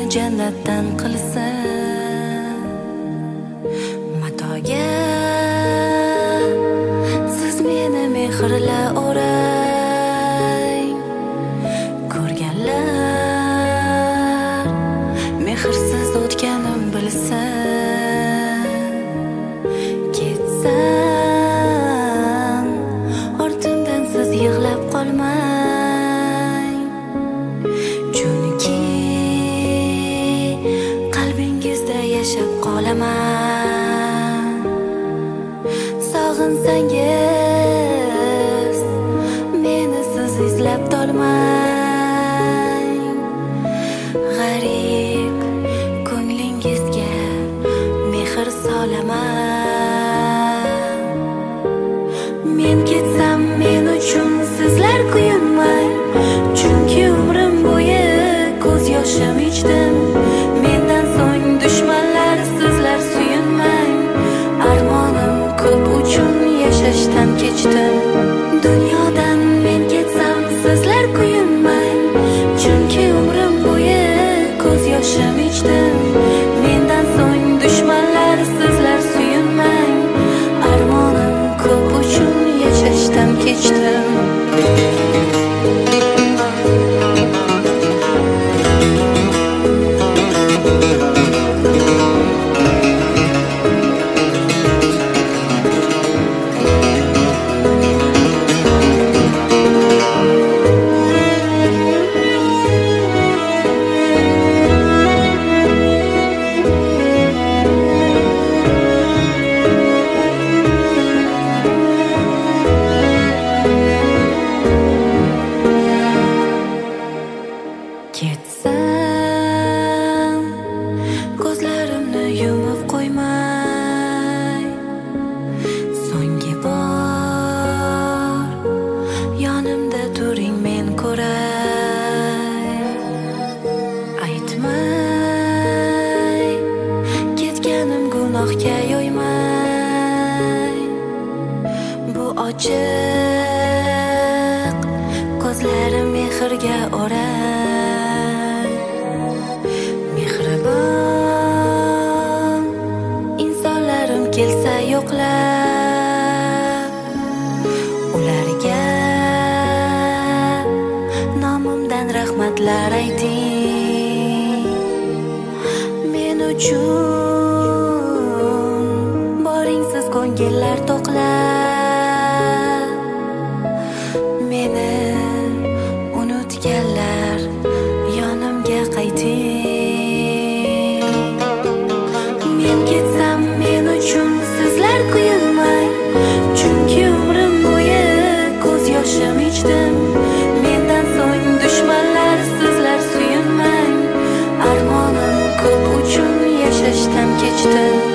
jannatdan qilsin matoga. Siz meni mehrla o'rang, ko'rganlar mehrsiz o'tganim bilsin. Ketsam ortimdan siz yig'lab qolmang, chunki qalbingizda yashab qolaman. Sog'insangiz meni siz izlab tolmang. G'arib ko'nglingizga mehr solaman. Men ketsam men uchun sizlar kuyunmang, chunki umrim bo'yi ko'z yoshim ichdim. Mendan so'ng dushmanlar sizlar suyunmang. Armonim ko'p uchun yashashdan kechdim. Dunyodan men ketsam sizlar kuyunmang, chunki umrim bo'yi ko'z yoshim ichdim. Mendan so'ng dushmanlar sizlar suyunmang. Armonim ko'p uchun yashashdan kechdim. Ketsam ko'zlarimni yumib qo'ymay, so'nggi bor yonimda turing men ko'ray. Aytmay ketganim gunohga yo'ymay, bu ochiq ko'zlarim mehrga o'ray. Mehribon insonlarim kelsa yo'qlab, ularga nomimdan rahmatlar ayting. Men uchun boringsiz ko'ngillar to'qlab, meni unutganlar yonimga qayting. Men ketsam men uchun sizlar kuyunmang, chunki umrim bo'yi ko'z yoshim ichdim. Mendan so'ng dushmanlar sizlar suyunmang. Armonim ko'p uchun yashashdan kechdim.